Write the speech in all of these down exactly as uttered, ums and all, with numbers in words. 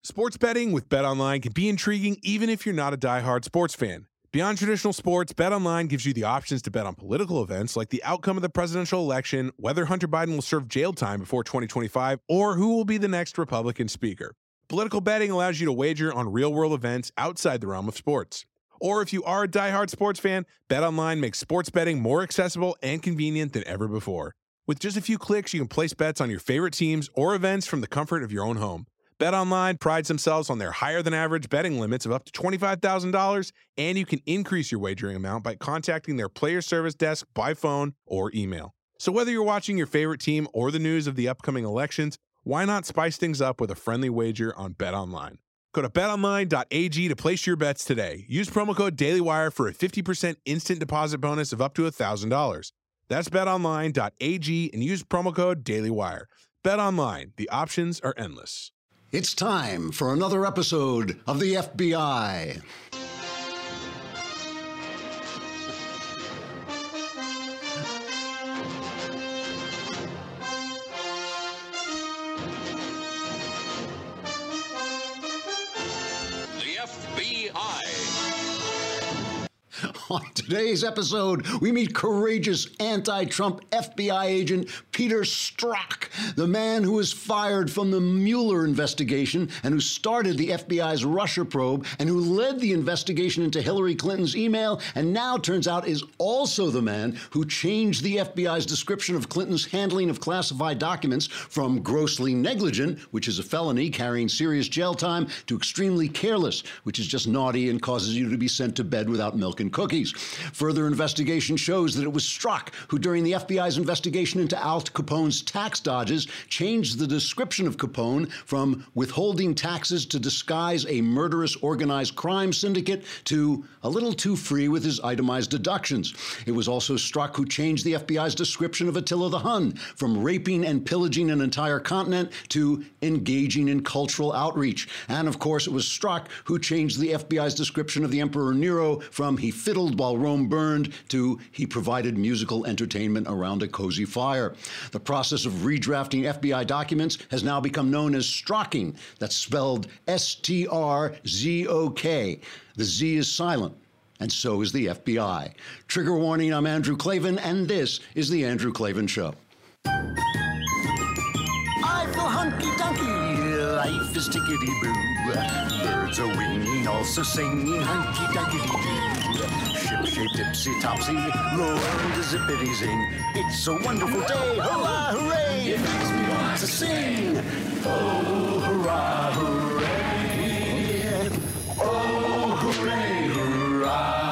Sports betting with BetOnline can be intriguing even if you're not a diehard sports fan. Beyond traditional sports, BetOnline gives you the options to bet on political events like the outcome of the presidential election, whether Hunter Biden will serve jail time before twenty twenty-five, or who will be the next Republican speaker. Political betting allows you to wager on real-world events outside the realm of sports. Or if you are a diehard sports fan, BetOnline makes sports betting more accessible and convenient than ever before. With just a few clicks, you can place bets on your favorite teams or events from the comfort of your own home. BetOnline prides themselves on their higher-than-average betting limits of up to twenty-five thousand dollars, and you can increase your wagering amount by contacting their player service desk by phone or email. So whether you're watching your favorite team or the news of the upcoming elections, why not spice things up with a friendly wager on BetOnline? Go to bet online dot a g to place your bets today. Use promo code DailyWire for a fifty percent instant deposit bonus of up to one thousand dollars. That's bet online dot a g and use promo code DailyWire. BetOnline, the options are endless. It's time for another episode of the F B I. The F B I. On today's episode, we meet courageous anti-Trump F B I agent Peter Strzok, the man who was fired from the Mueller investigation and who started the F B I's Russia probe and who led the investigation into Hillary Clinton's email and now turns out is also the man who changed the F B I's description of Clinton's handling of classified documents from grossly negligent, which is a felony carrying serious jail time, to extremely careless, which is just naughty and causes you to be sent to bed without milk and cookies. Further investigation shows that it was Strzok who, during the F B I's investigation into Al Capone's tax dodges, changed the description of Capone from withholding taxes to disguise a murderous organized crime syndicate to a little too free with his itemized deductions. It was also Strzok who changed the F B I's description of Attila the Hun from raping and pillaging an entire continent to engaging in cultural outreach. And of course, it was Strzok who changed the F B I's description of the Emperor Nero from he fiddled while Rome burned to he provided musical entertainment around a cozy fire. The process of redrafting F B I documents has now become known as Strocking. That's spelled S T R Z O K. The Z is silent, and so is the F B I. Trigger warning, I'm Andrew Klavan, and this is The Andrew Klavan Show. I feel hunky-dunky, life is tickety-boo. Birds are winging, also singing hunky-dunky-doo. Ship-shaped, tipsy-topsy, roll on the zippity-zing. It's a wonderful day, hurrah, hooray! It makes me want to sing. Oh, hurrah, hooray! Oh, hooray, hurrah!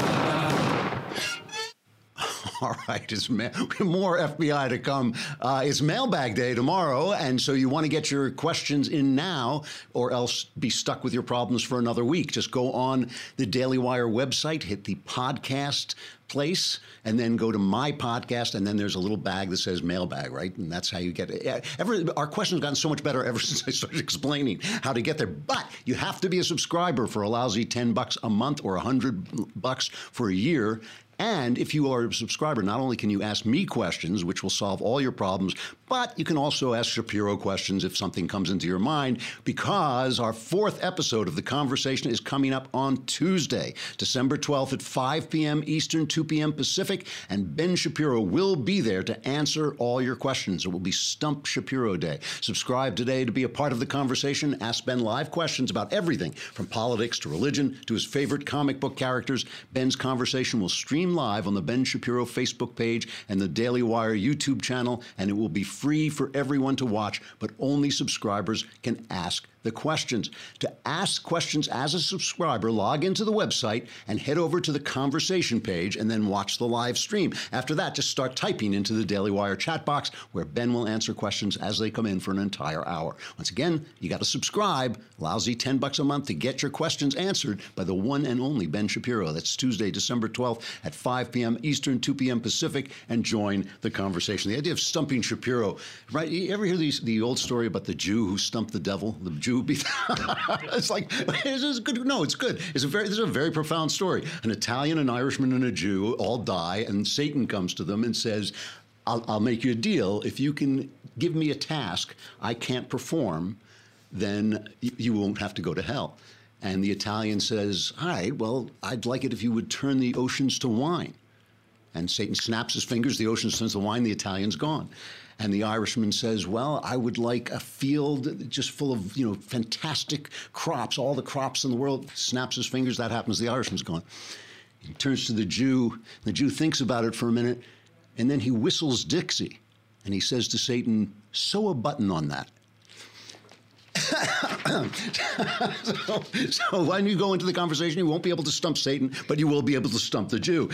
All right, it's ma- more F B I to come. Uh, it's Mailbag Day tomorrow, and so you want to get your questions in now or else be stuck with your problems for another week. Just go on the Daily Wire website, hit the podcast place, and then go to my podcast, and then there's a little bag that says mailbag, right? And that's how you get it. Ever, our questions have gotten so much better ever since I started explaining how to get there. But you have to be a subscriber for a lousy ten bucks a month or one hundred bucks for a year. And if you are a subscriber, not only can you ask me questions, which will solve all your problems, but you can also ask Shapiro questions if something comes into your mind, because our fourth episode of The Conversation is coming up on Tuesday, December twelfth at five p.m. Eastern, two p.m. Pacific, and Ben Shapiro will be there to answer all your questions. It will be Stump Shapiro Day. Subscribe today to be a part of the conversation. Ask Ben live questions about everything from politics to religion to his favorite comic book characters. Ben's conversation will stream live on the Ben Shapiro Facebook page and the Daily Wire YouTube channel, and it will be free for everyone to watch, but only subscribers can ask the questions. To ask questions as a subscriber, log into the website and head over to the conversation page and then watch the live stream. After that, just start typing into the Daily Wire chat box where Ben will answer questions as they come in for an entire hour. Once again, you got to subscribe, lousy ten bucks a month to get your questions answered by the one and only Ben Shapiro. That's Tuesday, December twelfth at five p.m. Eastern, two p.m. Pacific, and join the conversation. The idea of stumping Shapiro, right? You ever hear these, the old story about the Jew who stumped the devil? The Jew be it's like, is this good? No, it's good. It's a very, this is a very profound story. An Italian, an Irishman, and a Jew all die, and Satan comes to them and says, I'll, I'll make you a deal. If you can give me a task I can't perform, then you, you won't have to go to hell. And the Italian says, all right, well, I'd like it if you would turn the oceans to wine. And Satan snaps his fingers, the ocean turns to wine, the Italian's gone. And the Irishman says, well, I would like a field just full of, you know, fantastic crops, all the crops in the world. Snaps his fingers, that happens, the Irishman's gone. He turns to the Jew, the Jew thinks about it for a minute, and then he whistles Dixie. And he says to Satan, sew a button on that. so, so when you go into the conversation, you won't be able to stump Satan, but you will be able to stump the Jew.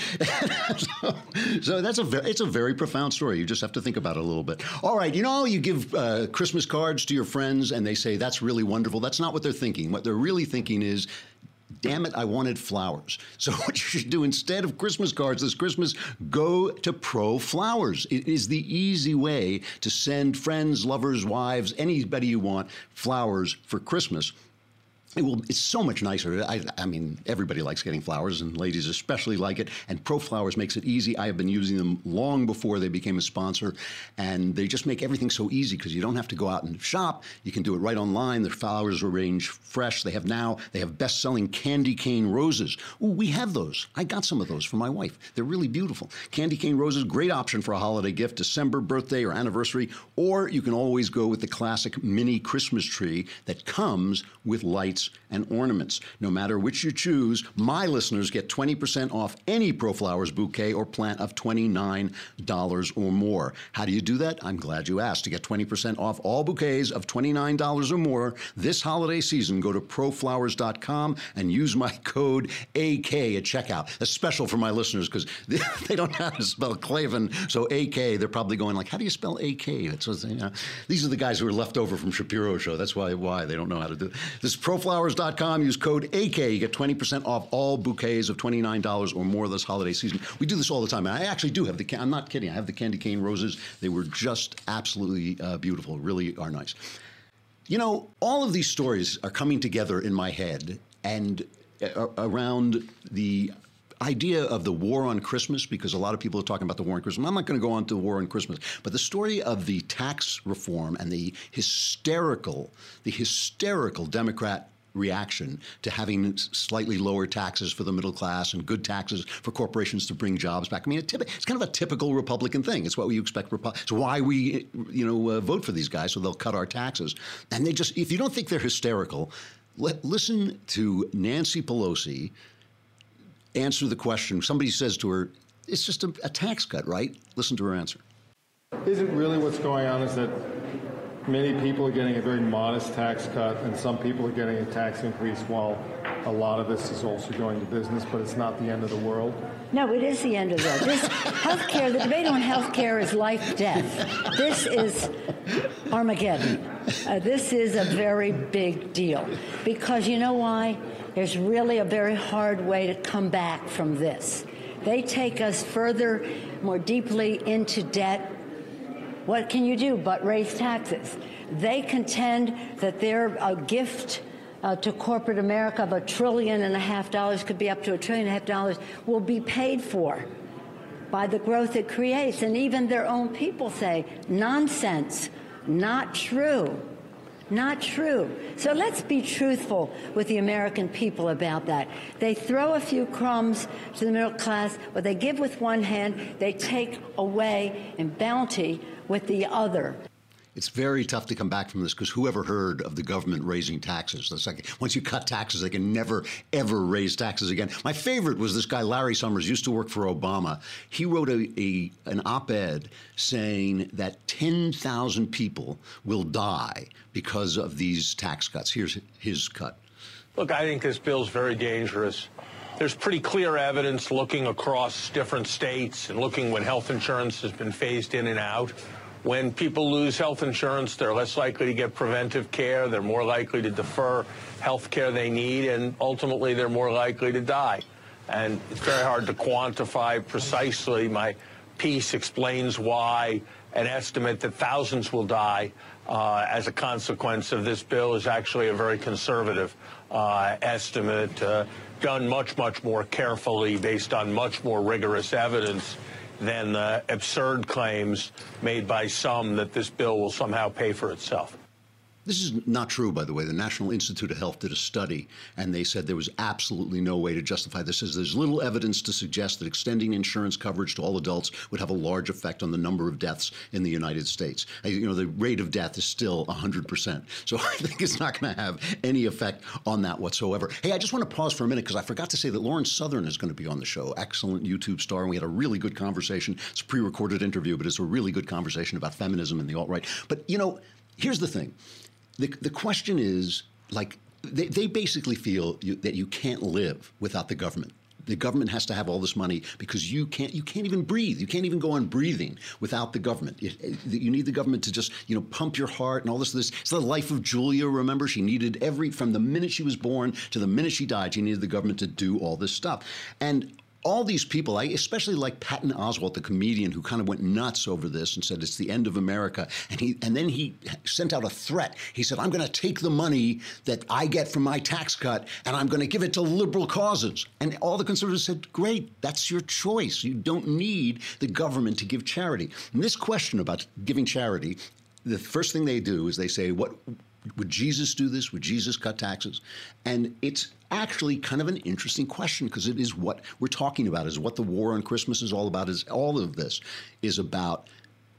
so, so that's a very, it's a very profound story. You just have to think about it a little bit. All right, you know, you give uh, Christmas cards to your friends and they say, that's really wonderful. That's not what they're thinking. What they're really thinking is, damn it, I wanted flowers. So what you should do instead of Christmas cards this Christmas, go to Pro Flowers. It is the easy way to send friends, lovers, wives, anybody you want, flowers for Christmas. It will, it's so much nicer. I, I mean, everybody likes getting flowers, and ladies especially like it. And Pro Flowers makes it easy. I have been using them long before they became a sponsor, and they just make everything so easy because you don't have to go out and shop. You can do it right online. The flowers arrange fresh. They have now, they have best-selling candy cane roses. Ooh, we have those. I got some of those for my wife. They're really beautiful. Candy cane roses, great option for a holiday gift, December, birthday, or anniversary. Or you can always go with the classic mini Christmas tree that comes with lights and ornaments. No matter which you choose, my listeners get twenty percent off any Pro Flowers bouquet or plant of twenty-nine dollars or more. How do you do that? I'm glad you asked. To get twenty percent off all bouquets of twenty-nine dollars or more this holiday season, go to pro flowers dot com and use my code A K at checkout. That's special for my listeners because they don't know how to spell Klavan, so A K, they're probably going like, how do you spell A K? That's what they, you know. These are the guys who are left over from Shapiro Show. That's why why they don't know how to do it. This is Pro Flowers dot com. Use code A K. You get twenty percent off all bouquets of twenty-nine dollars or more this holiday season. We do this all the time. And I actually do have the, I'm not kidding, I have the candy cane roses. They were just absolutely uh, beautiful, really are nice. You know, all of these stories are coming together in my head and uh, around the idea of the war on Christmas, because a lot of people are talking about the war on Christmas. I'm not going to go on to the war on Christmas, but the story of the tax reform and the hysterical, the hysterical Democrat reaction to having slightly lower taxes for the middle class and good taxes for corporations to bring jobs back. I mean, it's kind of a typical Republican thing. It's what we expect. It's why we, you know, uh, vote for these guys, so they'll cut our taxes. And they just, if you don't think they're hysterical, let, listen to Nancy Pelosi answer the question. Somebody says to her, it's just a, a tax cut, right? Listen to her answer. Isn't really what's going on is that many people are getting a very modest tax cut and some people are getting a tax increase while a lot of this is also going to business, but it's not the end of the world? No, it is the end of the world. This healthcare, the debate on healthcare is life, death. This is Armageddon. Uh, this is a very big deal because you know why? There's really a very hard way to come back from this. They take us further, more deeply into debt. What can you do but raise taxes? They contend that their a gift uh, to corporate America of a trillion and a half dollars, could be up to a trillion and a half dollars, will be paid for by the growth it creates. And even their own people say, nonsense, not true. Not true. So let's be truthful with the American people about that. They throw a few crumbs to the middle class. What they give with one hand, they take away in bounty with the other. It's very tough to come back from this because whoever heard of the government raising taxes? That's like, once you cut taxes, they can never, ever raise taxes again. My favorite was this guy, Larry Summers, used to work for Obama. He wrote a, a an op-ed saying that ten thousand people will die because of these tax cuts. Here's his cut. Look, I think this bill's very dangerous. There's pretty clear evidence looking across different states and looking when health insurance has been phased in and out. When people lose health insurance, they're less likely to get preventive care, they're more likely to defer health care they need, and ultimately they're more likely to die. And it's very hard to quantify precisely. My piece explains why an estimate that thousands will die uh, as a consequence of this bill is actually a very conservative uh, estimate, uh, done much, much more carefully based on much more rigorous evidence than the absurd claims made by some that this bill will somehow pay for itself. This is not true, by the way. The National Institute of Health did a study, and they said there was absolutely no way to justify this. Says there's little evidence to suggest that extending insurance coverage to all adults would have a large effect on the number of deaths in the United States. You know, the rate of death is still one hundred percent. So I think it's not going to have any effect on that whatsoever. Hey, I just want to pause for a minute because I forgot to say that Lauren Southern is going to be on the show. Excellent YouTube star, and we had a really good conversation. It's a pre-recorded interview, but it's a really good conversation about feminism and the alt-right. But, you know, here's the thing. The, the question is, like, they, they basically feel you, that you can't live without the government. The government has to have all this money because you can't you can't even breathe. You can't even go on breathing without the government. You, you need the government to just, you know, pump your heart and all this. This it's the life of Julia. Remember, she needed every from the minute she was born to the minute she died. She needed the government to do all this stuff. And all these people, I especially like Patton Oswalt, the comedian, who kind of went nuts over this and said it's the end of America. And he and then he sent out a threat. He said, I'm going to take the money that I get from my tax cut and I'm going to give it to liberal causes. And all the conservatives said, great, that's your choice. You don't need the government to give charity. And this question about giving charity, the first thing they do is they say, what would Jesus do this? Would Jesus cut taxes? And it's actually kind of an interesting question because it is what we're talking about, is what the war on Christmas is all about. Is all of this is about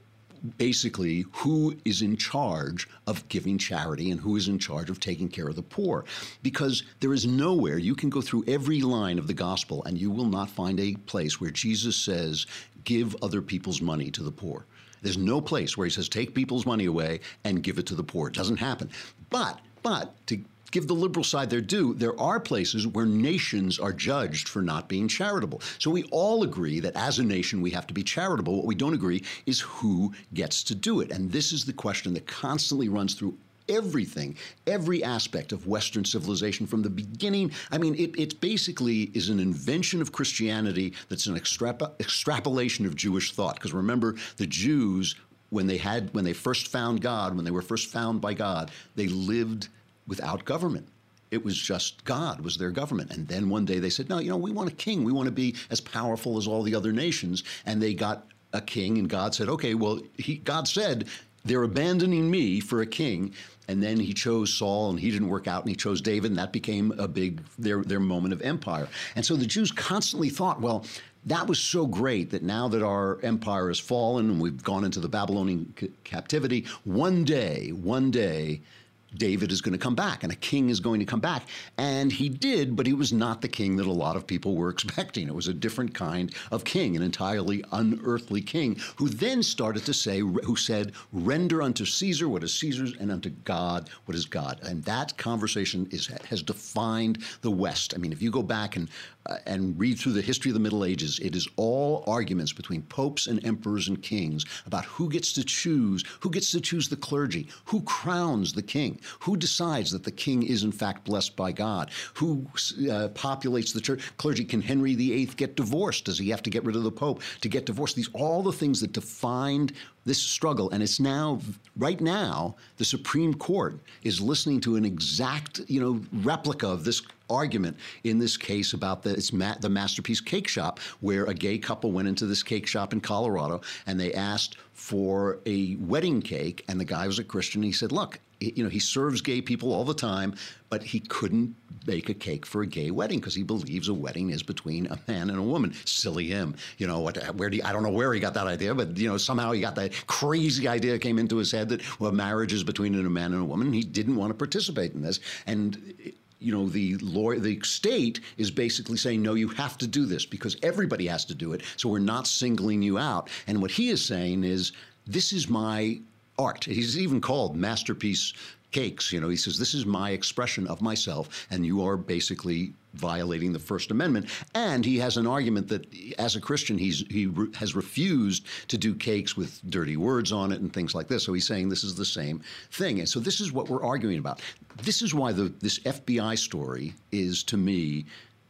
basically who is in charge of giving charity and who is in charge of taking care of the poor. Because there is nowhere, you can go through every line of the gospel and you will not find a place where Jesus says, give other people's money to the poor. There's no place where he says, take people's money away and give it to the poor. It doesn't happen. But, but to give the liberal side their due, there are places where nations are judged for not being charitable. So we all agree that as a nation, we have to be charitable. What we don't agree is who gets to do it. And this is the question that constantly runs through everything, every aspect of Western civilization from the beginning. I mean, it, it basically is an invention of Christianity that's an extrap- extrapolation of Jewish thought. Because remember, the Jews, when they had, when they first found God, when they were first found by God, they lived without government. It was just God was their government. And then one day they said, no, you know, we want a king. We want to be as powerful as all the other nations. And they got a king, and God said, okay, well, he, God said, they're abandoning me for a king. And then he chose Saul, and he didn't work out, and he chose David, and that became a big, their, their moment of empire. And so the Jews constantly thought, well, that was so great that now that our empire has fallen and we've gone into the Babylonian c- captivity, one day, one day, David is going to come back and a king is going to come back. And he did, but he was not the king that a lot of people were expecting. It was a different kind of king, an entirely unearthly king, who then started to say, who said, render unto Caesar what is Caesar's and unto God what is God. And that conversation is has defined the West. I mean, if you go back and uh, and read through the history of the Middle Ages, it is all arguments between popes and emperors and kings about who gets to choose, who gets to choose the clergy, who crowns the king, who decides that the king is in fact blessed by God, who uh, populates the church, clergy. Can Henry the Eighth get divorced? Does he have to get rid of the Pope to get divorced? These all the things that defined this struggle. And it's now, right now, the Supreme Court is listening to an exact, you know, replica of this argument in this case about the, it's ma- the Masterpiece Cake Shop, where a gay couple went into this cake shop in Colorado and they asked for a wedding cake, and the guy was a Christian. He said, look, you know, he serves gay people all the time, but he couldn't bake a cake for a gay wedding because he believes a wedding is between a man and a woman. Silly him. You know, what, where do you, I don't know where he got that idea, but, you know, somehow he got that crazy idea came into his head that, well, marriage is between a man and a woman. He didn't want to participate in this. And, you know, the lawyer, the state is basically saying, no, you have to do this because everybody has to do it. So we're not singling you out. And what he is saying is, this is my art. He's even called Masterpiece Cakes. You know, he says, this is my expression of myself, and you are basically violating the First Amendment. And he has an argument that as a Christian, he's he re- has refused to do cakes with dirty words on it and things like this. So he's saying this is the same thing. And so this is what we're arguing about. This is why the this F B I story is, to me,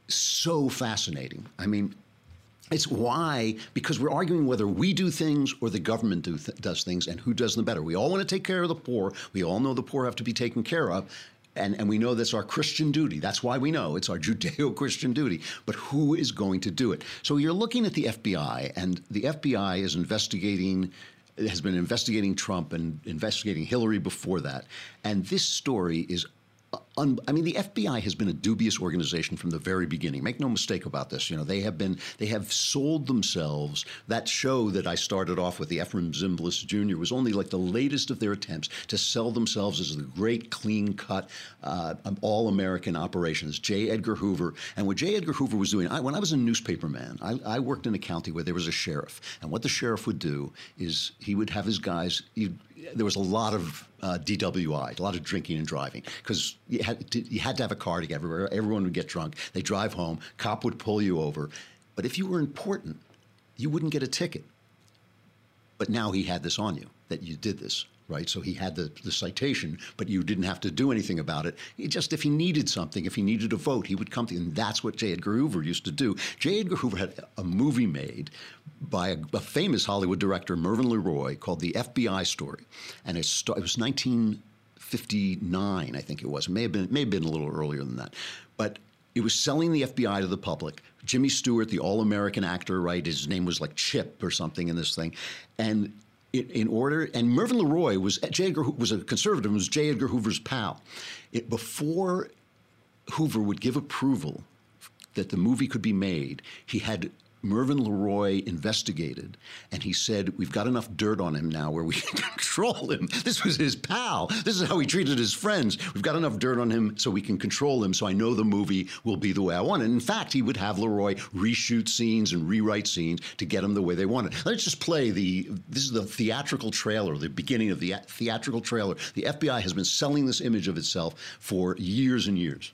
so fascinating. I mean, it's why, because we're arguing whether we do things or the government do th- does things and who does them better. We all want to take care of the poor. We all know the poor have to be taken care of. And, and we know that's our Christian duty. That's why we know it's our Judeo-Christian duty. But who is going to do it? So you're looking at the F B I, and the F B I is investigating has been investigating Trump and investigating Hillary before that. And this story is Un- I mean, the F B I has been a dubious organization from the very beginning. Make no mistake about this. You know, they have been, they have sold themselves. That show that I started off with, the Efrem Zimbalist Junior, was only like the latest of their attempts to sell themselves as the great, clean-cut, uh, all-American operations. J. Edgar Hoover. And what J. Edgar Hoover was doing, I, when I was a newspaperman, I, I worked in a county where there was a sheriff. And what the sheriff would do is he would have his guys, he'd, there was a lot of uh, D W I, a lot of drinking and driving, because you had to, you had to have a car to get everywhere. Everyone would get drunk. They drive home. Cop would pull you over. But if you were important, you wouldn't get a ticket. But now he had this on you, that you did this, right? So he had the, the citation, but you didn't have to do anything about it. He just, if he needed something, if he needed a vote, he would come to you. And that's what J. Edgar Hoover used to do. J. Edgar Hoover had a movie made by a, a famous Hollywood director, Mervyn LeRoy, called The F B I Story. And it, st- it was nineteen fifty-nine, I think it was. It may have been, it may have been a little earlier than that. But it was selling the F B I to the public. Jimmy Stewart, the all-American actor, right? His name was like Chip or something in this thing. And it, in order, and Mervyn LeRoy was, J. Edgar was a conservative, was J. Edgar Hoover's pal. It, before Hoover would give approval that the movie could be made, he had Mervyn LeRoy investigated, and he said, we've got enough dirt on him now where we can control him. This was his pal. This is how he treated his friends. We've got enough dirt on him so we can control him, so I know the movie will be the way I want it. And in fact, he would have LeRoy reshoot scenes and rewrite scenes to get them the way they wanted. Let's just play the, this is the theatrical trailer, the beginning of the theatrical trailer. The F B I has been selling this image of itself for years and years.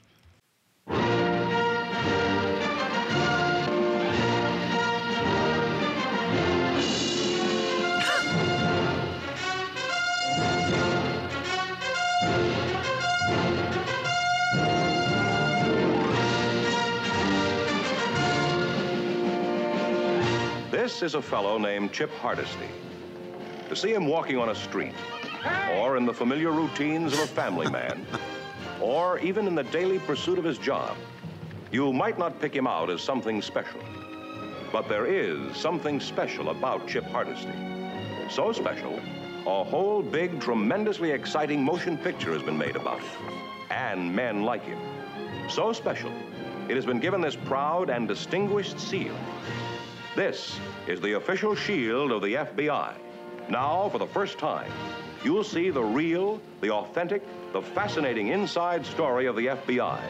This is a fellow named Chip Hardesty. To see him walking on a street, or in the familiar routines of a family man, or even in the daily pursuit of his job, you might not pick him out as something special. But there is something special about Chip Hardesty. So special, a whole big, tremendously exciting motion picture has been made about it, and men like him. So special, it has been given this proud and distinguished seal. This is the official shield of the F B I. Now, for the first time, you'll see the real, the authentic, the fascinating inside story of the F B I.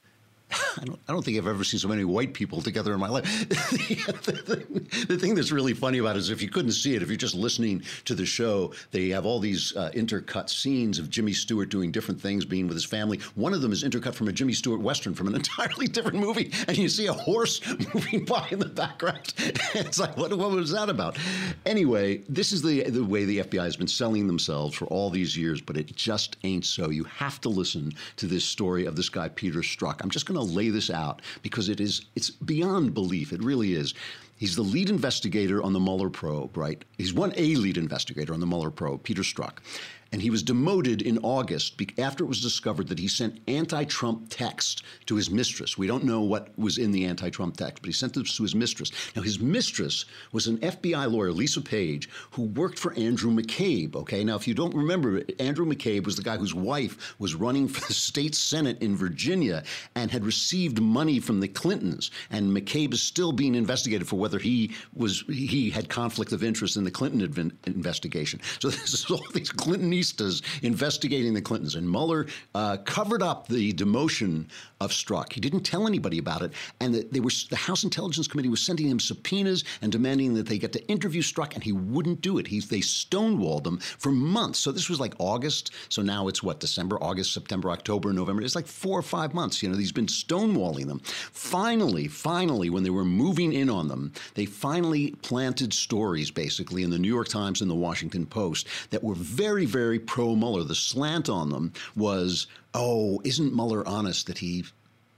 I don't, I don't think I've ever seen so many white people together in my life. the, thing, the thing that's really funny about it is if you couldn't see it, if you're just listening to the show, they have all these uh, intercut scenes of Jimmy Stewart doing different things, being with his family. One of them is intercut from a Jimmy Stewart Western from an entirely different movie, and you see a horse moving by in the background. It's like, what, what was that about? Anyway, this is the, the way the F B I has been selling themselves for all these years, but it just ain't so. You have to listen to this story of this guy, Peter Strzok. I'm just going to lay this out because it is, it's beyond belief. It really is. He's the lead investigator on the Mueller probe, right? He's one A lead investigator on the Mueller probe, Peter Strzok. And he was demoted in August after it was discovered that he sent anti-Trump text to his mistress. We don't know what was in the anti-Trump text, but he sent this to his mistress. Now, his mistress was an F B I lawyer, Lisa Page, who worked for Andrew McCabe, okay? Now, if you don't remember, Andrew McCabe was the guy whose wife was running for the state Senate in Virginia and had received money from the Clintons. And McCabe is still being investigated for whether he was he had conflict of interest in the Clinton adv- investigation. So this is all these Clintonistas investigating the Clintons. And Mueller uh, covered up the demotion of Strzok. He didn't tell anybody about it. And the, they were, the House Intelligence Committee was sending him subpoenas and demanding that they get to interview Strzok, and he wouldn't do it. He, they stonewalled him for months. So this was like August. So now it's what, December, August, September, October, November. It's like four or five months. You know, he's been stonewalling them. Finally, finally, when they were moving in on them, they finally planted stories, basically, in the New York Times and the Washington Post that were very, very pro-Mueller. The slant on them was, oh, isn't Mueller honest that he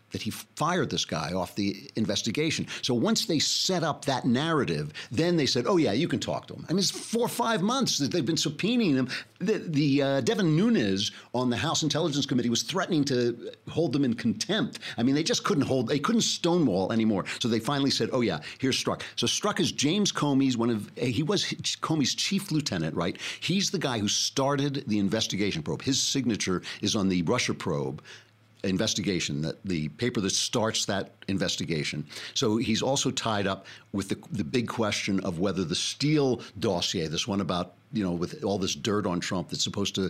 that he fired this guy off the investigation. So once they set up that narrative, then they said, oh, yeah, you can talk to him. I mean, it's four or five months that they've been subpoenaing him. The, the uh, Devin Nunes on the House Intelligence Committee was threatening to hold them in contempt. I mean, they just couldn't hold, they couldn't stonewall anymore. So they finally said, oh, yeah, here's Strzok. So Strzok is James Comey's one of, he was Comey's chief lieutenant, right? He's the guy who started the investigation probe. His signature is on the Russia probe investigation, that the paper that starts that investigation. So he's also tied up with the, the big question of whether the Steele dossier, this one about, you know, with all this dirt on Trump that's supposed to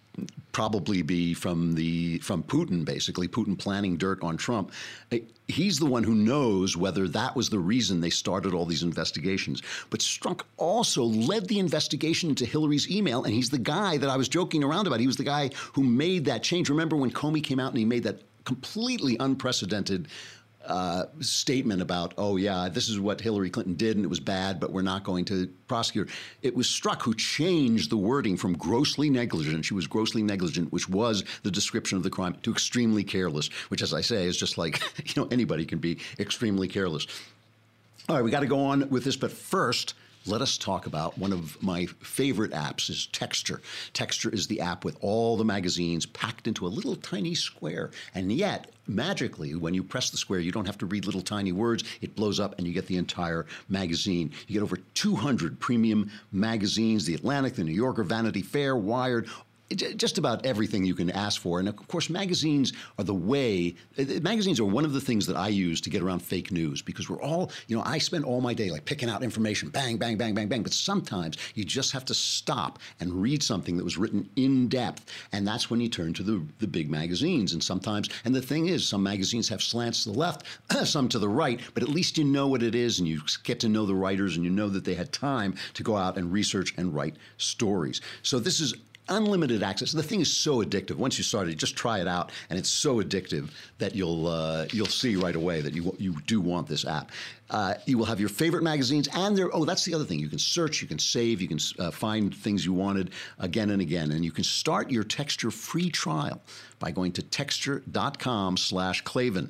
probably be from the from Putin, basically, Putin planning dirt on Trump. He's the one who knows whether that was the reason they started all these investigations. But Strzok also led the investigation into Hillary's email, and he's the guy that I was joking around about. He was the guy who made that change. Remember when Comey came out and he made that completely unprecedented Uh, statement about, oh, yeah, this is what Hillary Clinton did and it was bad, but we're not going to prosecute her. It was Strzok who changed the wording from grossly negligent, she was grossly negligent, which was the description of the crime, to extremely careless, which, as I say, is just like, you know, anybody can be extremely careless. All right, we got to go on with this, but first, let us talk about one of my favorite apps is Texture. Texture is the app with all the magazines packed into a little tiny square. And yet, magically, when you press the square, you don't have to read little tiny words. It blows up and you get the entire magazine. You get over two hundred premium magazines, The Atlantic, The New Yorker, Vanity Fair, Wired, just about everything you can ask for. And of course, magazines are the way, magazines are one of the things that I use to get around fake news, because we're all, you know, I spend all my day like picking out information, bang, bang, bang, bang, bang. But sometimes you just have to stop and read something that was written in depth. And that's when you turn to the, the big magazines. And sometimes, and the thing is, some magazines have slants to the left, some to the right, but at least you know what it is and you get to know the writers and you know that they had time to go out and research and write stories. So this is unlimited access. The thing is so addictive. Once you start it, just try it out, and it's so addictive that you'll uh, you'll see right away that you you do want this app. Uh, you will have your favorite magazines, and there. Oh, that's the other thing. You can search, you can save, you can uh, find things you wanted again and again, and you can start your Texture free trial by going to texture dot com slash Klavan.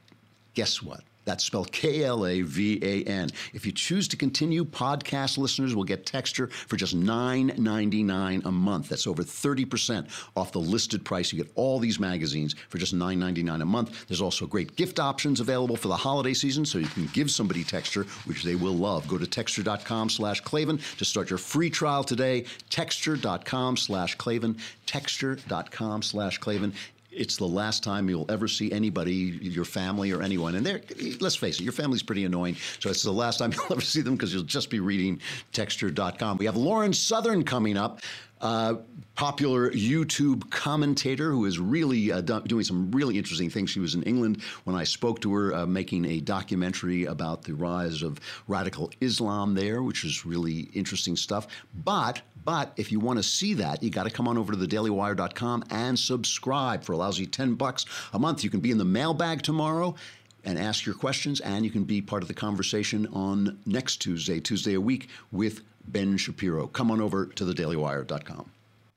Guess what? That's spelled K L A V A N. If you choose to continue, podcast listeners will get Texture for just nine ninety-nine a month. That's over thirty percent off the listed price. You get all these magazines for just nine ninety-nine a month. There's also great gift options available for the holiday season, so you can give somebody Texture, which they will love. Go to texture dot com slash Klavan to start your free trial today. texture dot com slash Klavan. texture dot com slash Klavan. It's the last time you'll ever see anybody, your family or anyone. And they're, let's face it, your family's pretty annoying. So it's the last time you'll ever see them because you'll just be reading texture dot com. We have Lauren Southern coming up, uh, popular YouTube commentator who is really uh, do- doing some really interesting things. She was in England when I spoke to her, uh, making a documentary about the rise of radical Islam there, which is really interesting stuff. But But if you want to see that, you got to come on over to the daily wire dot com and subscribe for a lousy ten bucks a month. You can be in the mailbag tomorrow and ask your questions, and you can be part of the conversation on next Tuesday, Tuesday a week with Ben Shapiro. Come on over to the daily wire dot com.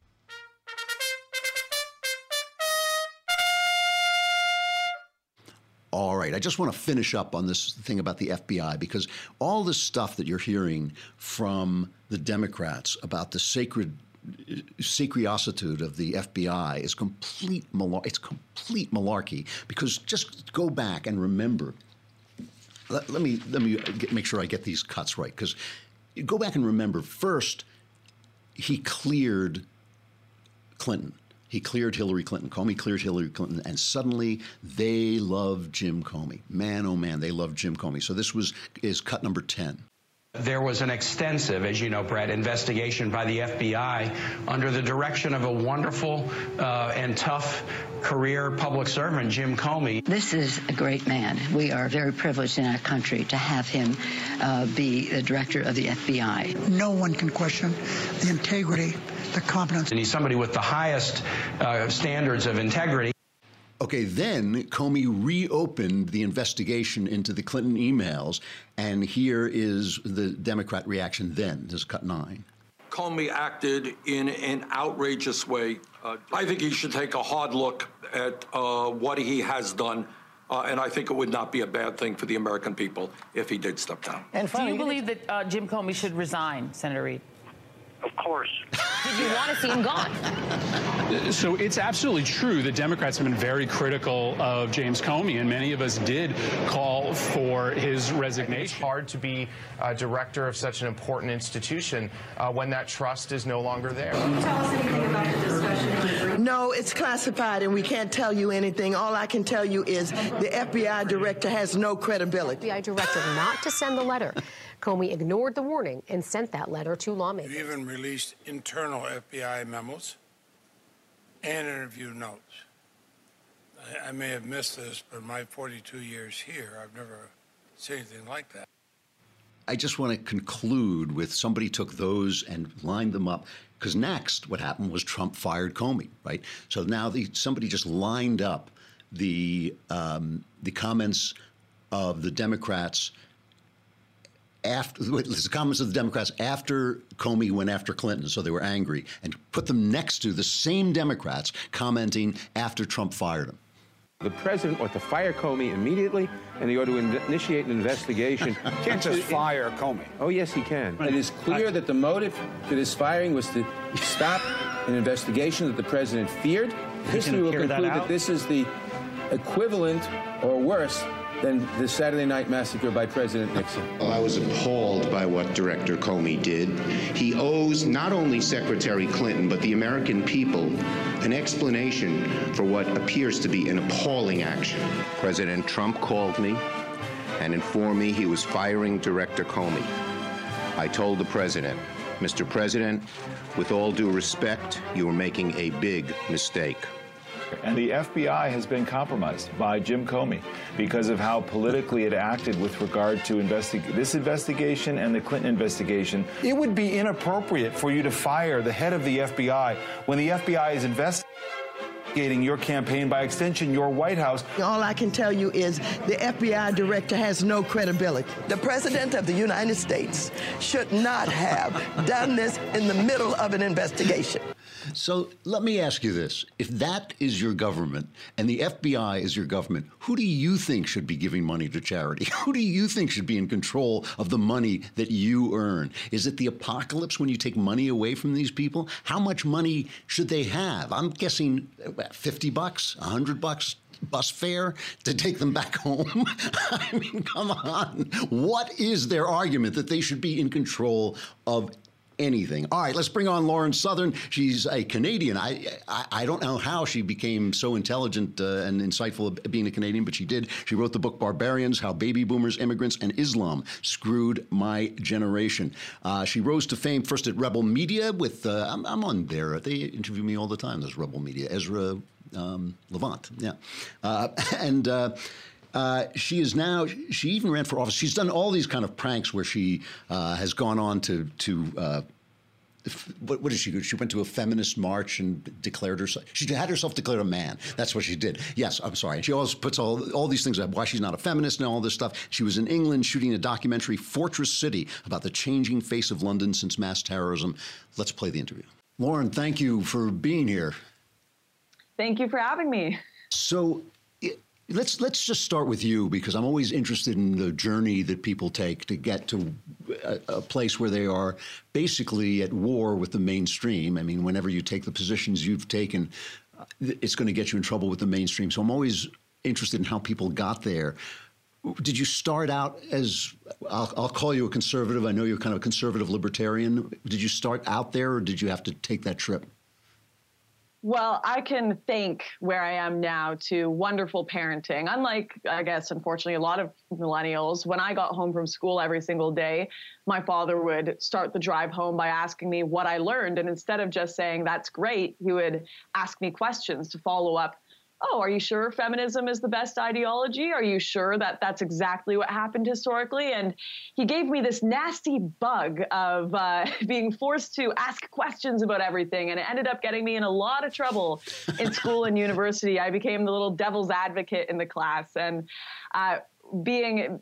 All right, I just want to finish up on this thing about the F B I, because all this stuff that you're hearing from the Democrats about the sacred sacrositude of the F B I is complete malar- it's complete malarkey. Because just go back and remember. Let, let me let me get, make sure I get these cuts right. Because go back and remember. First, he cleared Clinton. He cleared Hillary Clinton. Comey cleared Hillary Clinton, and suddenly they love Jim Comey. Man, oh man, they love Jim Comey. So this was is cut number ten. There was an extensive, as you know, Brett, investigation by the F B I under the direction of a wonderful uh, and tough career public servant, Jim Comey. This is a great man. We are very privileged in our country to have him uh, be the director of the F B I. No one can question the integrity, the competence. And he's somebody with the highest uh, standards of integrity. Okay, then Comey reopened the investigation into the Clinton emails, and here is the Democrat reaction then. This is cut nine. Comey acted in an outrageous way. Uh, I think he should take a hard look at uh, what he has done Uh, and I think it would not be a bad thing for the American people if he did step down. And do you believe that uh, Jim Comey should resign, Senator Reid? Of course. Did you want to see him gone? So it's absolutely true that Democrats have been very critical of James Comey, and many of us did call for his resignation. It's hard to be a director of such an important institution uh, when that trust is no longer there. Can you tell us anything about the discussion? No, it's classified, and we can't tell you anything. All I can tell you is the F B I director has no credibility. F B I directed not to send the letter. Comey ignored the warning and sent that letter to lawmakers. You even released internal F B I memos and interview notes. I, I may have missed this, but in my forty-two years here, I've never seen anything like that. I just want to conclude with somebody took those and lined them up, because next what happened was Trump fired Comey, right? So now the, somebody just lined up the um, the comments of the Democrats after the comments of the Democrats after Comey went after Clinton, so they were angry, and put them next to the same Democrats commenting after Trump fired him. The president ought to fire Comey immediately, and he ought to in initiate an investigation. You can't just fire Comey. Oh, yes, he can. It is clear that the motive for this firing was to stop an investigation that the president feared. History will conclude that, that this is the equivalent or worse than the Saturday Night Massacre by President Nixon. Well, I was appalled by what Director Comey did. He owes not only Secretary Clinton, but the American people an explanation for what appears to be an appalling action. President Trump called me and informed me he was firing Director Comey. I told the president, Mister President, with all due respect, you are making a big mistake. And the F B I has been compromised by Jim Comey because of how politically it acted with regard to investi- this investigation and the Clinton investigation. It would be inappropriate for you to fire the head of the F B I when the F B I is investigating your campaign, by extension, your White House. All I can tell you is the F B I director has no credibility. The President of the United States should not have done this in the middle of an investigation. So let me ask you this. If that is your government and the F B I is your government, who do you think should be giving money to charity? Who do you think should be in control of the money that you earn? Is it the apocalypse when you take money away from these people? How much money should they have? I'm guessing fifty bucks, one hundred bucks. Bus fare to take them back home? I mean, come on. What is their argument that they should be in control of anything? All right, let's bring on Lauren Southern. She's a Canadian. I I, I don't know how she became so intelligent uh, and insightful of being a Canadian, but she did. She wrote the book Barbarians, How Baby Boomers, Immigrants, and Islam Screwed My Generation. Uh, she rose to fame first at Rebel Media with, uh, I'm, I'm on there. They interview me all the time, those Rebel Media. Ezra um, Levant, yeah. Uh, and... Uh, Uh, she is now, she even ran for office. She's done all these kind of pranks where she uh, has gone on to, to uh, what, what did she do? She went to a feminist march and declared herself, she had herself declared a man. That's what she did. Yes, I'm sorry. She always puts all, all these things, why she's not a feminist and all this stuff. She was in England shooting a documentary, Fortress City, about the changing face of London since mass terrorism. Let's play the interview. Lauren, thank you for being here. Thank you for having me. So, it, Let's let's just start with you, because I'm always interested in the journey that people take to get to a, a place where they are basically at war with the mainstream. I mean, whenever you take the positions you've taken, it's going to get you in trouble with the mainstream. So I'm always interested in how people got there. Did you start out as, I'll, I'll call you a conservative. I know you're kind of a conservative libertarian. Did you start out there, or did you have to take that trip? Well, I can thank where I am now to wonderful parenting. Unlike, I guess, unfortunately, a lot of millennials, when I got home from school every single day, my father would start the drive home by asking me what I learned. And instead of just saying, that's great, he would ask me questions to follow up. Oh, are you sure feminism is the best ideology? Are you sure that that's exactly what happened historically? And he gave me this nasty bug of uh, being forced to ask questions about everything. And it ended up getting me in a lot of trouble in school and university. I became the little devil's advocate in the class. And uh, being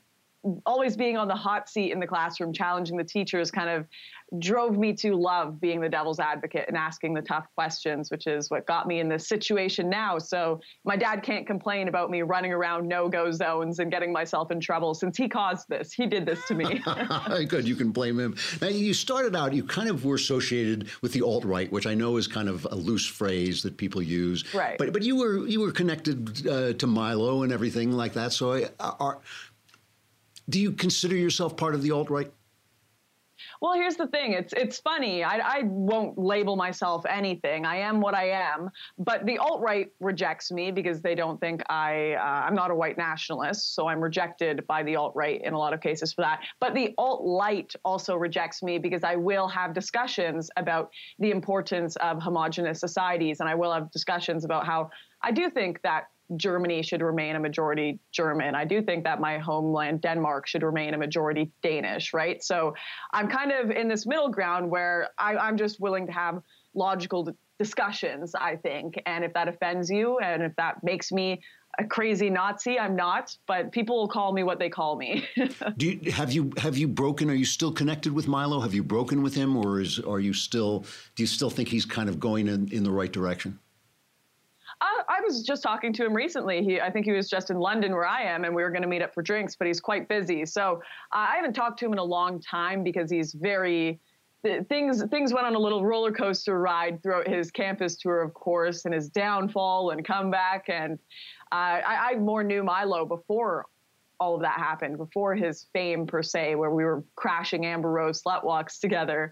always being on the hot seat in the classroom, challenging the teachers, kind of drove me to love being the devil's advocate and asking the tough questions, which is what got me in this situation now. So my dad can't complain about me running around no-go zones and getting myself in trouble, since he caused this. He did this to me. Good, you can blame him. Now, you started out, you kind of were associated with the alt-right, which I know is kind of a loose phrase that people use. Right. But but you were you were connected uh, to Milo and everything like that. So uh, are, do you consider yourself part of the alt-right? Well, here's the thing. It's it's funny. I, I won't label myself anything. I am what I am. But the alt-right rejects me because they don't think I, uh, I'm not a white nationalist. So I'm rejected by the alt-right in a lot of cases for that. But the alt-light also rejects me because I will have discussions about the importance of homogenous societies. And I will have discussions about how I do think that Germany should remain a majority German. I do think that my homeland, Denmark, should remain a majority Danish, right? So I'm kind of in this middle ground where I, I'm just willing to have logical d- discussions, I think. And if that offends you and if that makes me a crazy Nazi, I'm not, but people will call me what they call me. Do you, have you have you broken? Are you still connected with Milo? Have you broken with him, or is are you still? Do you still think he's kind of going in, in the right direction? Uh, I was just talking to him recently. He, I think he was just in London where I am, and we were going to meet up for drinks, but he's quite busy. So uh, I haven't talked to him in a long time because he's very th- things things went on a little roller coaster ride throughout his campus tour, of course, and his downfall and comeback. And uh, I, I more knew Milo before all of that happened, before his fame per se, where we were crashing Amber Rose slut walks together.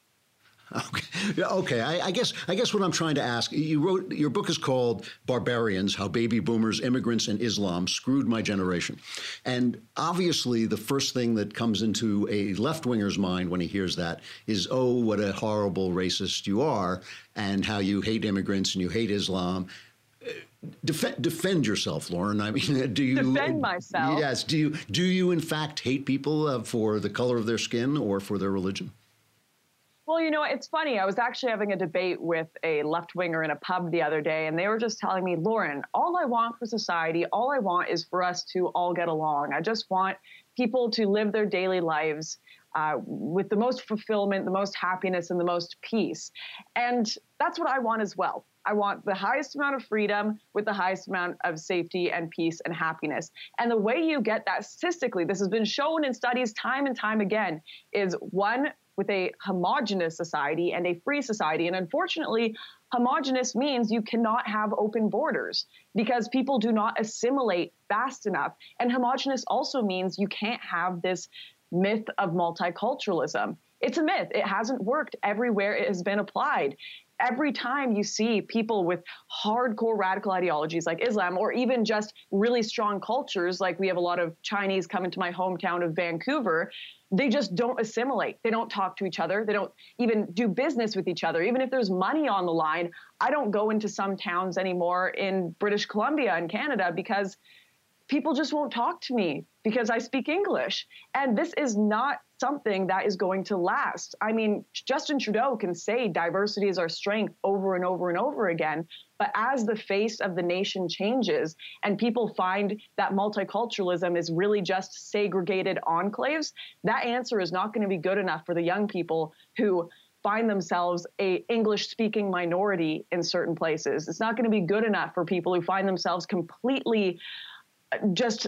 Okay, okay. I, I guess I guess what I'm trying to ask, you wrote, your book is called Barbarians: How Baby Boomers, Immigrants, and Islam Screwed My Generation. And obviously the first thing that comes into a left-winger's mind when he hears that is, oh, what a horrible racist you are, and how you hate immigrants and you hate Islam. Defend, defend yourself, Lauren. I mean, do you defend myself? Yes. Do you do you in fact hate people uh, for the color of their skin or for their religion? Well, you know, it's funny. I was actually having a debate with a left-winger in a pub the other day, and they were just telling me, Lauren, all I want for society, all I want is for us to all get along. I just want people to live their daily lives uh, with the most fulfillment, the most happiness, and the most peace. And that's what I want as well. I want the highest amount of freedom with the highest amount of safety and peace and happiness. And the way you get that statistically, this has been shown in studies time and time again, is one, with a homogenous society and a free society. And unfortunately, homogenous means you cannot have open borders because people do not assimilate fast enough. And homogenous also means you can't have this myth of multiculturalism. It's a myth. It hasn't worked everywhere it has been applied. Every time you see people with hardcore radical ideologies like Islam, or even just really strong cultures, like we have a lot of Chinese coming to my hometown of Vancouver, they just don't assimilate. They don't talk to each other. They don't even do business with each other. Even if there's money on the line, I don't go into some towns anymore in British Columbia and Canada because people just won't talk to me because I speak English. And this is not something that is going to last. I mean, Justin Trudeau can say diversity is our strength over and over and over again. But as the face of the nation changes and people find that multiculturalism is really just segregated enclaves, that answer is not going to be good enough for the young people who find themselves a English-speaking minority in certain places. It's not going to be good enough for people who find themselves completely just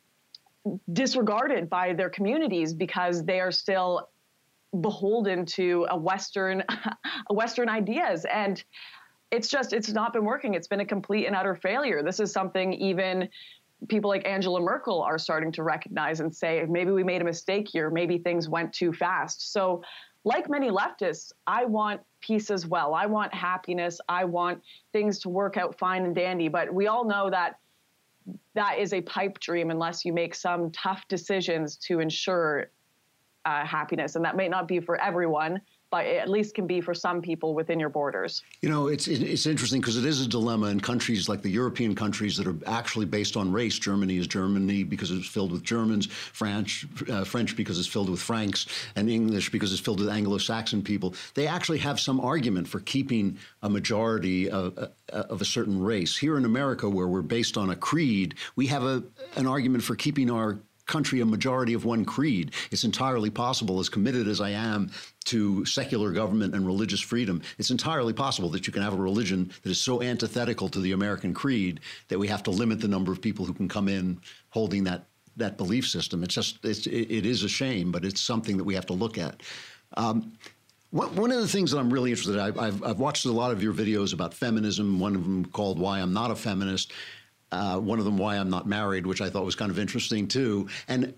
disregarded by their communities because they are still beholden to a Western, a Western ideas. And it's just, it's not been working. It's been a complete and utter failure. This is something even people like Angela Merkel are starting to recognize and say, maybe we made a mistake here. Maybe things went too fast. So like many leftists, I want peace as well. I want happiness. I want things to work out fine and dandy. But we all know that that is a pipe dream unless you make some tough decisions to ensure uh, happiness. And that may not be for everyone, but it at least can be for some people within your borders. You know, it's it's interesting because it is a dilemma in countries like the European countries that are actually based on race. Germany is Germany because it's filled with Germans, French, uh, French because it's filled with Franks, and English because it's filled with Anglo-Saxon people. They actually have some argument for keeping a majority of, uh, of a certain race. Here in America, where we're based on a creed, we have a an argument for keeping our country a majority of one creed. It's entirely possible, as committed as I am to secular government and religious freedom, it's entirely possible that you can have a religion that is so antithetical to the American creed that we have to limit the number of people who can come in holding that that belief system. It's just, it's, it is a shame, but it's something that we have to look at. Um, one of the things that I'm really interested in, I've, I've watched a lot of your videos about feminism, one of them called Why I'm Not a Feminist, uh, one of them Why I'm Not Married, which I thought was kind of interesting too. And